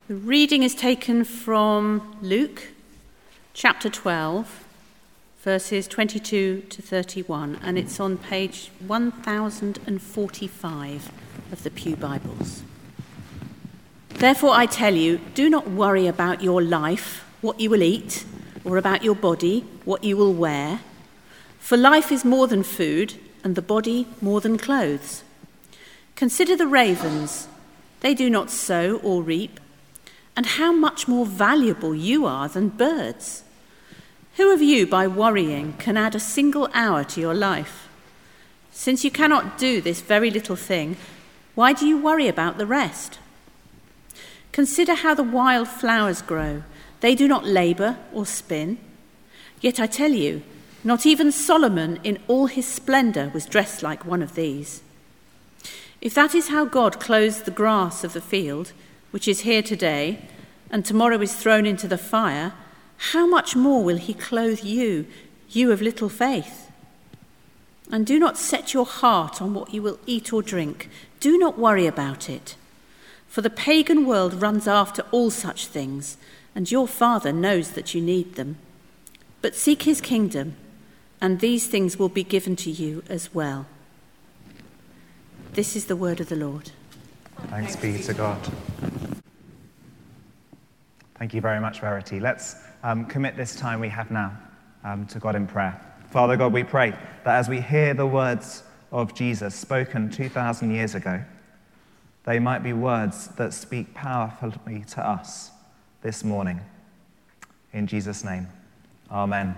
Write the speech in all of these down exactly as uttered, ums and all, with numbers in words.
The reading is taken from Luke chapter twelve, verses twenty-two to thirty-one, and it's on page one thousand forty-five of the Pew Bibles. Therefore I tell you, do not worry about your life, what you will eat, or about your body, what you will wear. For life is more than food, and the body more than clothes. Consider the ravens. They do not sow or reap, and how much more valuable you are than birds. Who of you, by worrying, can add a single hour to your life? Since you cannot do this very little thing, why do you worry about the rest? Consider how the wild flowers grow. They do not labor or spin. Yet I tell you, not even Solomon in all his splendor was dressed like one of these. If that is how God clothes the grass of the field, which is here today, and tomorrow is thrown into the fire, how much more will he clothe you, you of little faith? And do not set your heart on what you will eat or drink. Do not worry about it. For the pagan world runs after all such things, and your Father knows that you need them. But seek his kingdom, and these things will be given to you as well. This is the word of the Lord. Thanks be to God. Thank you very much, Verity. Let's um, commit this time we have now um, to God in prayer. Father God, we pray that as we hear the words of Jesus spoken two thousand years ago, they might be words that speak powerfully to us this morning. In Jesus' name, amen.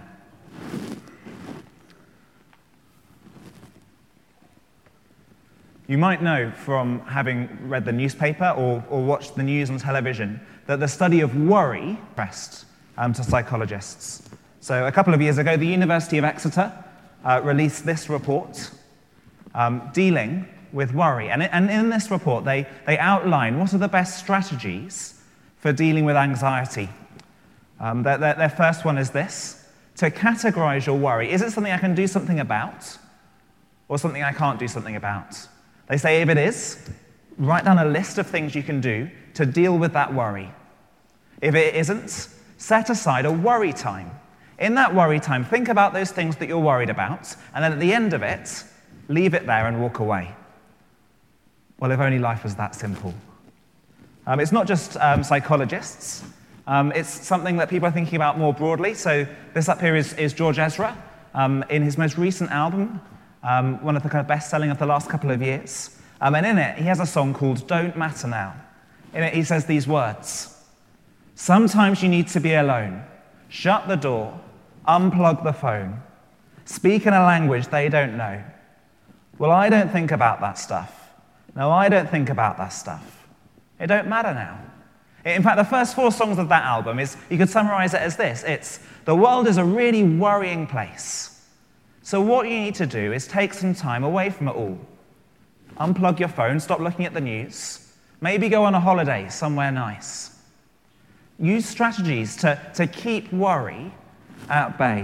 You might know from having read the newspaper or, or watched the news on television that the study of worry pressed um, to psychologists. So a couple of years ago, the University of Exeter uh, released this report um, dealing with worry. And, it, and in this report, they, they outline what are the best strategies for dealing with anxiety. Um, their, their, their first one is this: to categorize your worry. Is it something I can do something about, or something I can't do something about? They say if it is, write down a list of things you can do to deal with that worry. If it isn't, set aside a worry time. In that worry time, think about those things that you're worried about, and then at the end of it, leave it there and walk away. Well, if only life was that simple. Um, it's not just um, psychologists. Um, it's something that people are thinking about more broadly. So this up here is, is George Ezra. Um, in his most recent album, Um, one of the kind of best-selling of the last couple of years. Um, and in it, he has a song called Don't Matter Now. In it, he says these words: sometimes you need to be alone. Shut the door, unplug the phone, speak in a language they don't know. Well, I don't think about that stuff. No, I don't think about that stuff. It don't matter now. In fact, the first four songs of that album is, you could summarize it as this. It's, the world is a really worrying place. So what you need to do is take some time away from it all. Unplug your phone, stop looking at the news, maybe go on a holiday somewhere nice. Use strategies to, to keep worry at bay.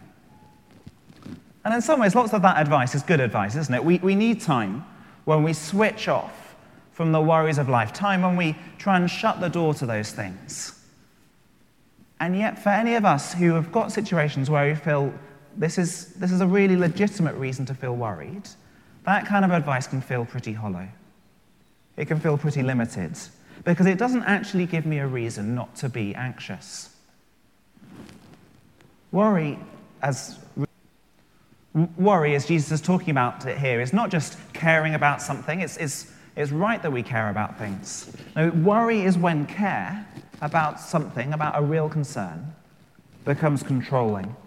And in some ways, lots of that advice is good advice, isn't it? We, we need time when we switch off from the worries of life, time when we try and shut the door to those things. And yet, for any of us who have got situations where we feel This is, this is a really legitimate reason to feel worried, that kind of advice can feel pretty hollow. It can feel pretty limited, because it doesn't actually give me a reason not to be anxious. Worry, as, worry, as Jesus is talking about it here, is not just caring about something. It's, it's, it's right that we care about things. No, worry is when care about something, about a real concern, becomes controlling.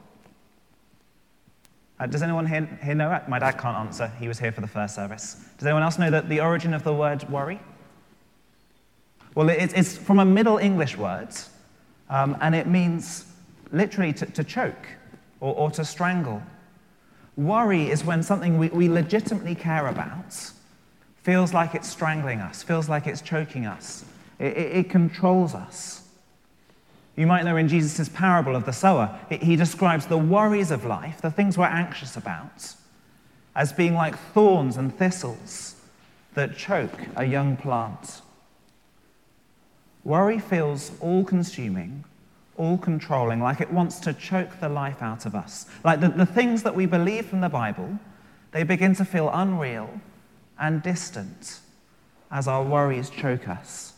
Uh, does anyone here, here know it? My dad can't answer. He was here for the first service. Does anyone else know that the origin of the word worry? Well, it, it's from a Middle English word, um, and it means literally to, to choke or, or to strangle. Worry is when something we, we legitimately care about feels like it's strangling us, feels like it's choking us. It, it, it controls us. You might know in Jesus' parable of the sower, he describes the worries of life, the things we're anxious about, as being like thorns and thistles that choke a young plant. Worry feels all-consuming, all-controlling, like it wants to choke the life out of us. Like the, the things that we believe from the Bible, they begin to feel unreal and distant as our worries choke us.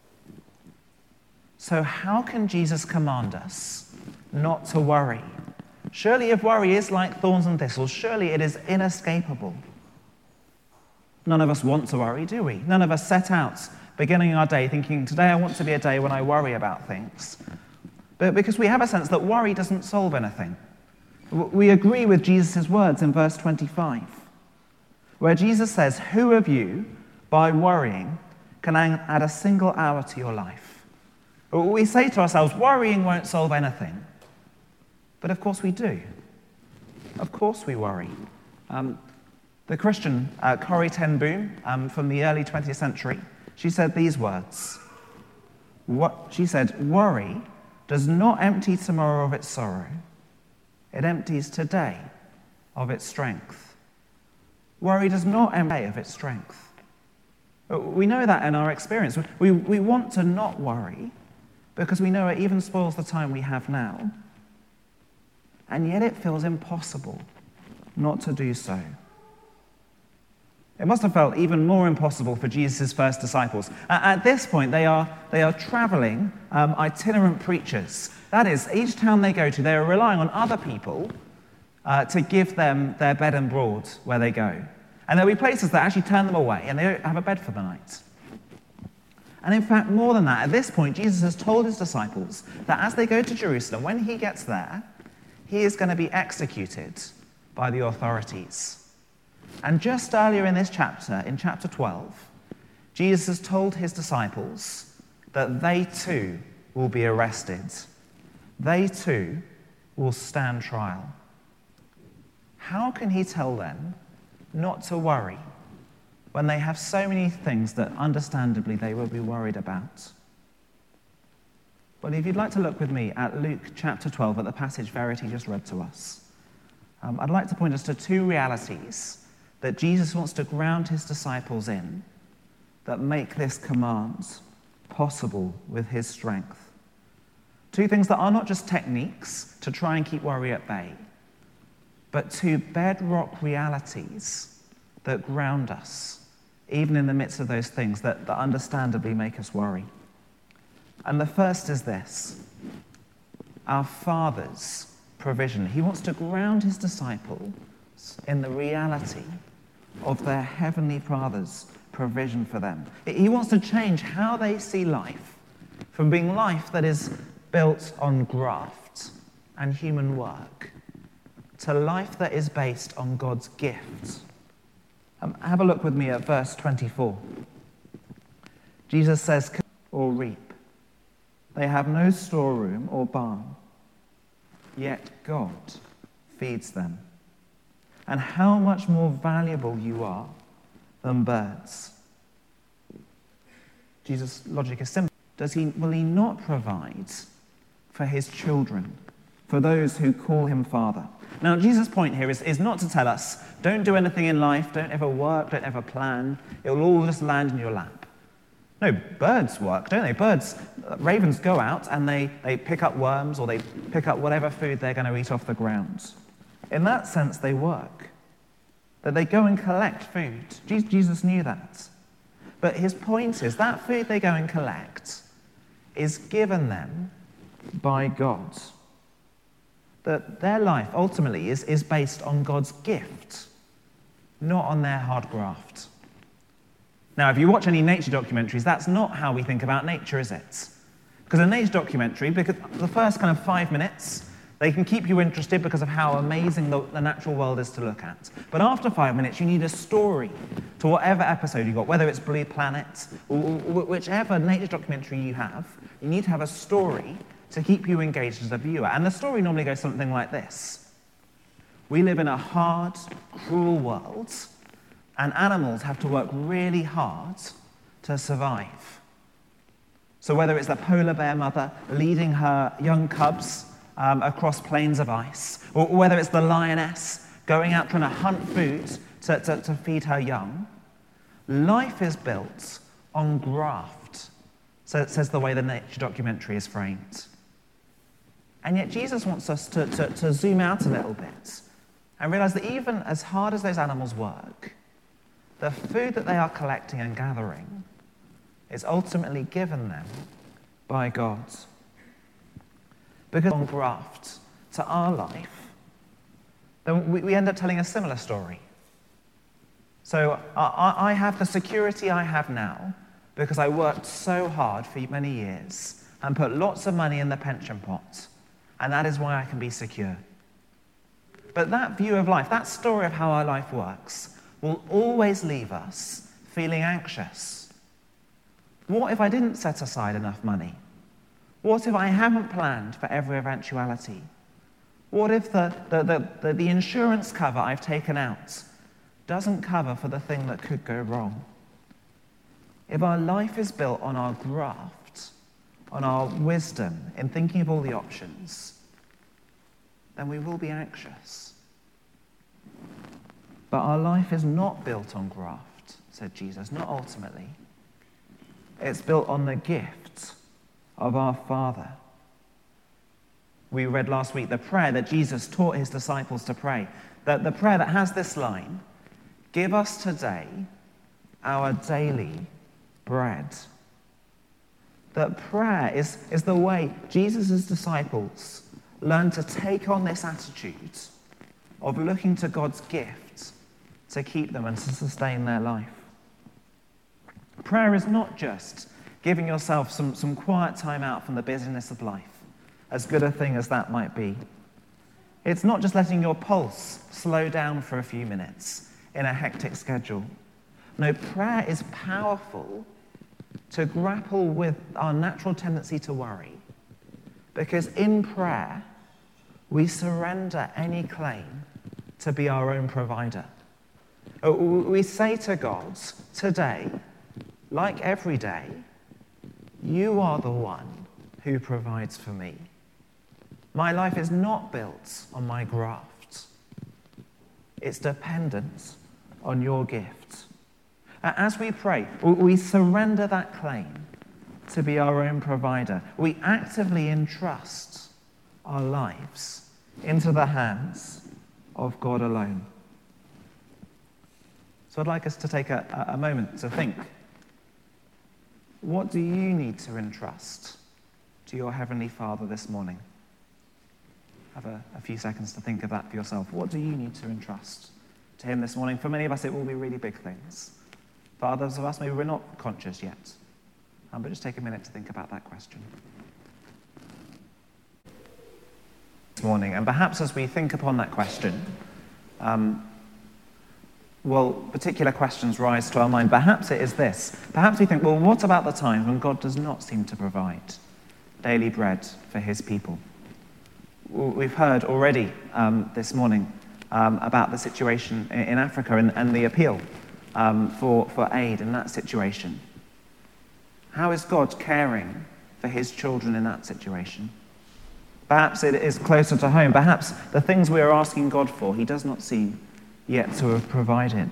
So how can Jesus command us not to worry? Surely if worry is like thorns and thistles, surely it is inescapable. None of us want to worry, do we? None of us set out beginning our day thinking, today I want to be a day when I worry about things. But because we have a sense that worry doesn't solve anything. We agree with Jesus' words in verse twenty-five, where Jesus says, who of you, by worrying, can add a single hour to your life? We say to ourselves, worrying won't solve anything. But of course we do. Of course we worry. Um, the Christian uh, Corrie ten Boom um, from the early twentieth century, she said these words. What, she said, worry does not empty tomorrow of its sorrow. It empties today of its strength. Worry does not empty of its strength. We know that in our experience. We, we want to not worry because we know it even spoils the time we have now. And yet it feels impossible not to do so. It must have felt even more impossible for Jesus' first disciples. At this point, they are, they are traveling um, itinerant preachers. That is, each town they go to, they are relying on other people uh, to give them their bed and board where they go. And there'll be places that actually turn them away, and they don't have a bed for the night. And in fact, more than that, at this point, Jesus has told his disciples that as they go to Jerusalem, when he gets there, he is going to be executed by the authorities. And just earlier in this chapter, in chapter twelve, Jesus has told his disciples that they too will be arrested. They too will stand trial. How can he tell them not to worry when they have so many things that understandably they will be worried about? Well, if you'd like to look with me at Luke chapter twelve, at the passage Verity just read to us, um, I'd like to point us to two realities that Jesus wants to ground his disciples in that make this command possible with his strength. Two things that are not just techniques to try and keep worry at bay, but two bedrock realities that ground us, even in the midst of those things that, that understandably make us worry. And the first is this: our Father's provision. He wants to ground his disciples in the reality of their heavenly Father's provision for them. He wants to change how they see life from being life that is built on graft and human work to life that is based on God's gift. Um, have a look with me at verse twenty-four. Jesus says, or reap. They have no storeroom or barn, yet God feeds them. And how much more valuable you are than birds. Jesus' logic is simple. Does he, will he not provide for his children, for those who call him Father? Now, Jesus' point here is, is not to tell us, don't do anything in life, don't ever work, don't ever plan, it will all just land in your lap. No, birds work, don't they? Birds, uh, ravens go out and they, they pick up worms or they pick up whatever food they're going to eat off the ground. In that sense, they work. That they go and collect food. Jesus knew that. But his point is that food they go and collect is given them by God. That their life ultimately is, is based on God's gift, not on their hard graft. Now, if you watch any nature documentaries, that's not how we think about nature, is it? Because a nature documentary, because the first kind of five minutes, they can keep you interested because of how amazing the, the natural world is to look at. But after five minutes, you need a story to whatever episode you got, whether it's Blue Planet, or, or whichever nature documentary you have, you need to have a story to keep you engaged as a viewer. And the story normally goes something like this. We live in a hard, cruel world, and animals have to work really hard to survive. So whether it's the polar bear mother leading her young cubs um, across plains of ice, or whether it's the lioness going out trying to hunt food to, to, to feed her young, life is built on graft, So says the way the nature documentary is framed. And yet Jesus wants us to, to, to zoom out a little bit and realize that even as hard as those animals work, the food that they are collecting and gathering is ultimately given them by God. Because on graft to our life, then we, we end up telling a similar story. So I, I have the security I have now because I worked so hard for many years and put lots of money in the pension pot, and that is why I can be secure. But that view of life, that story of how our life works, will always leave us feeling anxious. What if I didn't set aside enough money? What if I haven't planned for every eventuality? What if the, the, the, the, the insurance cover I've taken out doesn't cover for the thing that could go wrong? If our life is built on our graft, on our wisdom in thinking of all the options, then we will be anxious. But our life is not built on graft, said Jesus, not ultimately. It's built on the gift of our Father. We read last week the prayer that Jesus taught his disciples to pray, that the prayer that has this line, "Give us today our daily bread." That prayer is, is the way Jesus' disciples learned to take on this attitude of looking to God's gift to keep them and to sustain their life. Prayer is not just giving yourself some, some quiet time out from the busyness of life, as good a thing as that might be. It's not just letting your pulse slow down for a few minutes in a hectic schedule. No, prayer is powerful to grapple with our natural tendency to worry, because in prayer, we surrender any claim to be our own provider. We say to God, today, like every day, you are the one who provides for me. My life is not built on my graft. It's dependent on your gift. As we pray, we surrender that claim to be our own provider. We actively entrust our lives into the hands of God alone. So I'd like us to take a, a moment to think. What do you need to entrust to your Heavenly Father this morning? Have a, a few seconds to think of that for yourself. What do you need to entrust to him this morning? For many of us, it will be really big things. For others of us, maybe we're not conscious yet. Um, but just take a minute to think about that question. This morning, and perhaps as we think upon that question, um, well, particular questions rise to our mind. Perhaps it is this. Perhaps we think, well, what about the times when God does not seem to provide daily bread for his people? We've heard already um, this morning um, about the situation in Africa and, and the appeal um, for, for aid in that situation. How is God caring for his children in that situation? Perhaps it is closer to home. Perhaps the things we are asking God for, he does not seem yet to have provided.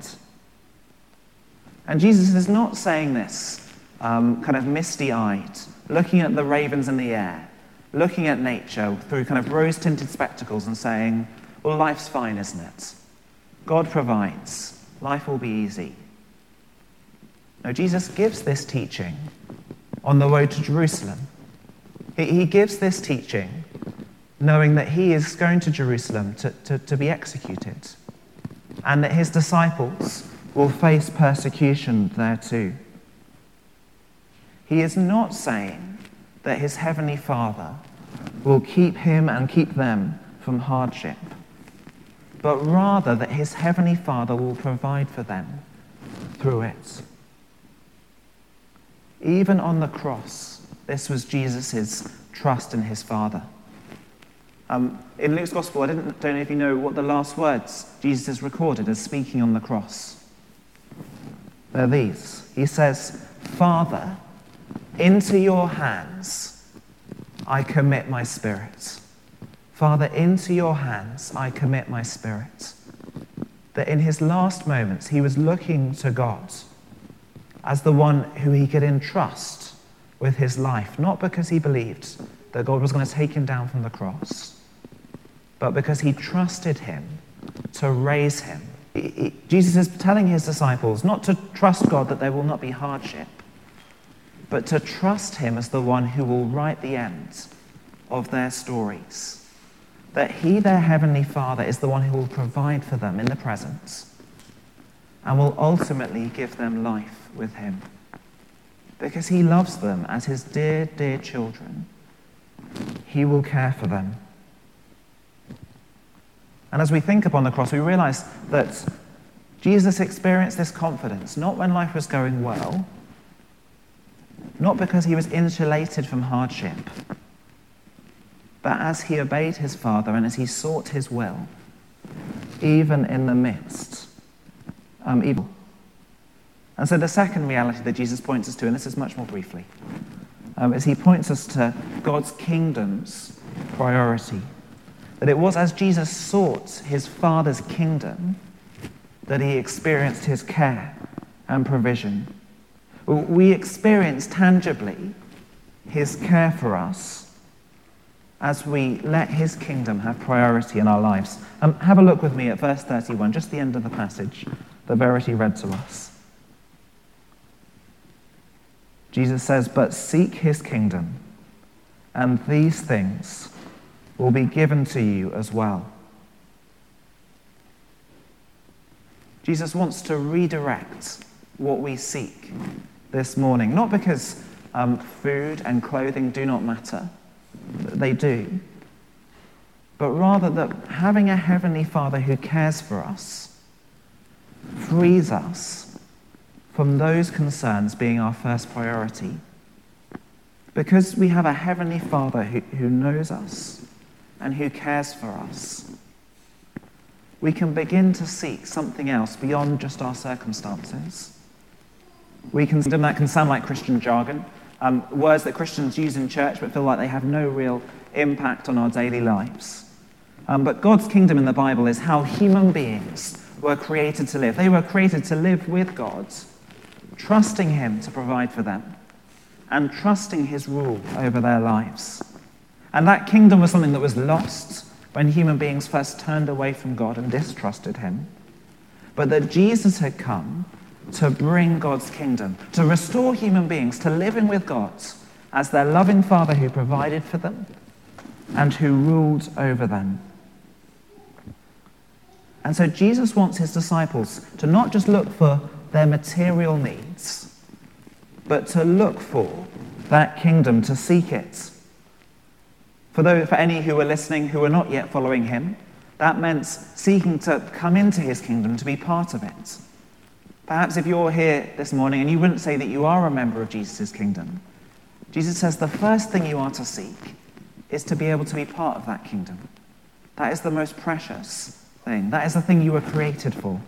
And Jesus is not saying this um, kind of misty-eyed, looking at the ravens in the air, looking at nature through kind of rose-tinted spectacles and saying, well, life's fine, isn't it? God provides. Life will be easy. No, Jesus gives this teaching on the road to Jerusalem. He, he gives this teaching knowing that he is going to Jerusalem to, to, to be executed, and that his disciples will face persecution there too. He is not saying that his heavenly Father will keep him and keep them from hardship, but rather that his heavenly Father will provide for them through it. Even on the cross, this was Jesus' trust in his Father. Um, in Luke's Gospel, I didn't, don't know if you know what the last words Jesus has recorded as speaking on the cross. They're these. He says, "Father, into your hands I commit my spirit." Father, into your hands I commit my spirit. That in his last moments, he was looking to God as the one who he could entrust with his life, not because he believed that God was going to take him down from the cross, but because he trusted him to raise him. Jesus is telling his disciples not to trust God that there will not be hardship, but to trust him as the one who will write the end of their stories. That he, their heavenly Father, is the one who will provide for them in the present and will ultimately give them life with him. Because he loves them as his dear, dear children. He will care for them. And as we think upon the cross, we realize that Jesus experienced this confidence, not when life was going well, not because he was insulated from hardship, but as he obeyed his Father and as he sought his will, even in the midst um, evil. And so the second reality that Jesus points us to, and this is much more briefly, um, is he points us to God's kingdom's priority. That it was as Jesus sought his Father's kingdom that he experienced his care and provision. We experience tangibly his care for us as we let his kingdom have priority in our lives. Um, have a look with me at verse thirty-one, just the end of the passage that Verity read to us. Jesus says, "But seek his kingdom, and these things will be given to you as well." Jesus wants to redirect what we seek this morning, not because um, food and clothing do not matter, they do, but rather that having a heavenly Father who cares for us frees us from those concerns being our first priority. Because we have a heavenly Father who, who knows us and who cares for us, we can begin to seek something else beyond just our circumstances. We can, that can sound like Christian jargon, um, words that Christians use in church but feel like they have no real impact on our daily lives. Um, but God's kingdom in the Bible is how human beings were created to live. They were created to live with God, trusting him to provide for them and trusting his rule over their lives. And that kingdom was something that was lost when human beings first turned away from God and distrusted him. But that Jesus had come to bring God's kingdom, to restore human beings to living with God as their loving Father who provided for them and who ruled over them. And so Jesus wants his disciples to not just look for their material needs, but to look for that kingdom, to seek it. For those, for any who were listening who were not yet following him, that meant seeking to come into his kingdom, to be part of it. Perhaps if you're here this morning and you wouldn't say that you are a member of Jesus' kingdom, Jesus says the first thing you are to seek is to be able to be part of that kingdom. That is the most precious thing. That is the thing you were created for.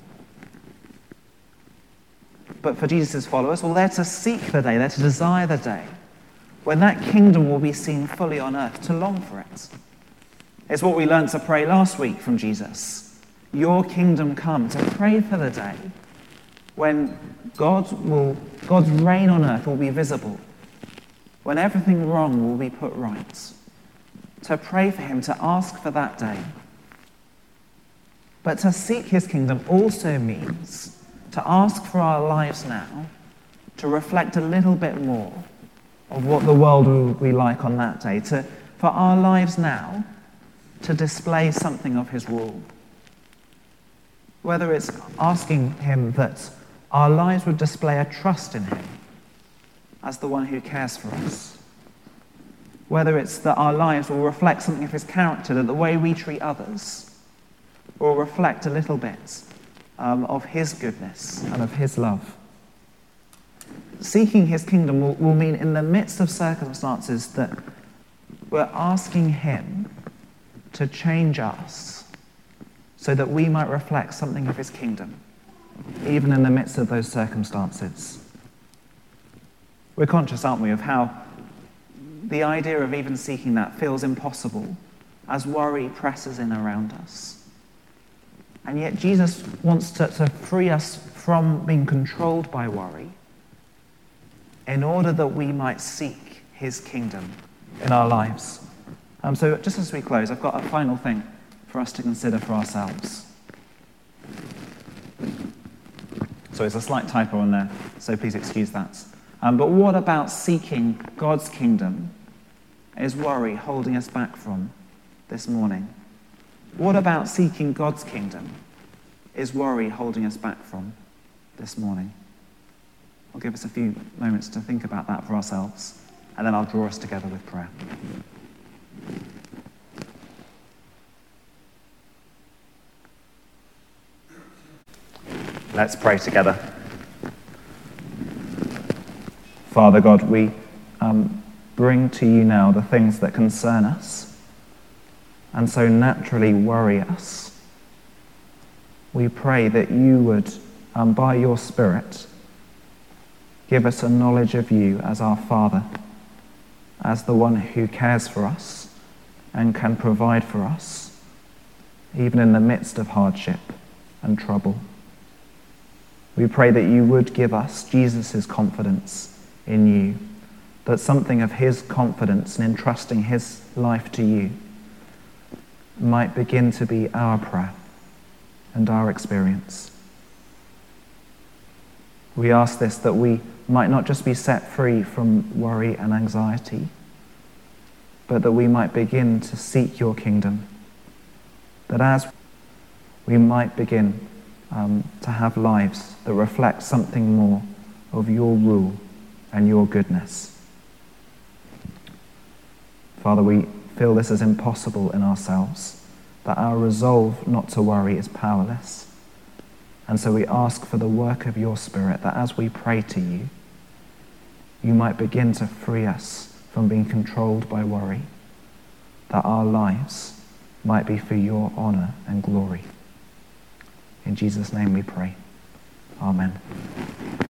But for Jesus' followers, well, they're to seek the day, they're to desire the day when that kingdom will be seen fully on earth, to long for it. It's what we learned to pray last week from Jesus. Your kingdom come, to pray for the day when God will, God's reign on earth will be visible, when everything wrong will be put right. To pray for him, to ask for that day. But to seek his kingdom also means to ask for our lives now to reflect a little bit more of what the world will be like on that day, to, for our lives now to display something of his rule. Whether it's asking him that our lives would display a trust in him as the one who cares for us. Whether it's that our lives will reflect something of his character, that the way we treat others will reflect a little bit um, of his goodness and of his love. Seeking his kingdom will, will mean in the midst of circumstances that we're asking him to change us so that we might reflect something of his kingdom, even in the midst of those circumstances. We're conscious, aren't we, of how the idea of even seeking that feels impossible as worry presses in around us. And yet Jesus wants to, to free us from being controlled by worry in order that we might seek his kingdom in our lives. Um, so just as we close, I've got a final thing for us to consider for ourselves. So there's a slight typo on there, so please excuse that. Um, but what about seeking God's kingdom is worry holding us back from this morning? What about seeking God's kingdom is worry holding us back from this morning? I'll give us a few moments to think about that for ourselves, and then I'll draw us together with prayer. Let's pray together. Father God, we um, bring to you now the things that concern us and so naturally worry us. We pray that you would, um, by your Spirit, give us a knowledge of you as our Father, as the one who cares for us and can provide for us, even in the midst of hardship and trouble. We pray that you would give us Jesus' confidence in you, that something of his confidence in entrusting his life to you might begin to be our prayer and our experience. We ask this that we might not just be set free from worry and anxiety, but that we might begin to seek your kingdom, that as we might begin um, to have lives that reflect something more of your rule and your goodness. Father, we feel this is impossible in ourselves, that our resolve not to worry is powerless. And so we ask for the work of your Spirit, that as we pray to you, you might begin to free us from being controlled by worry, that our lives might be for your honor and glory. In Jesus' name we pray. Amen.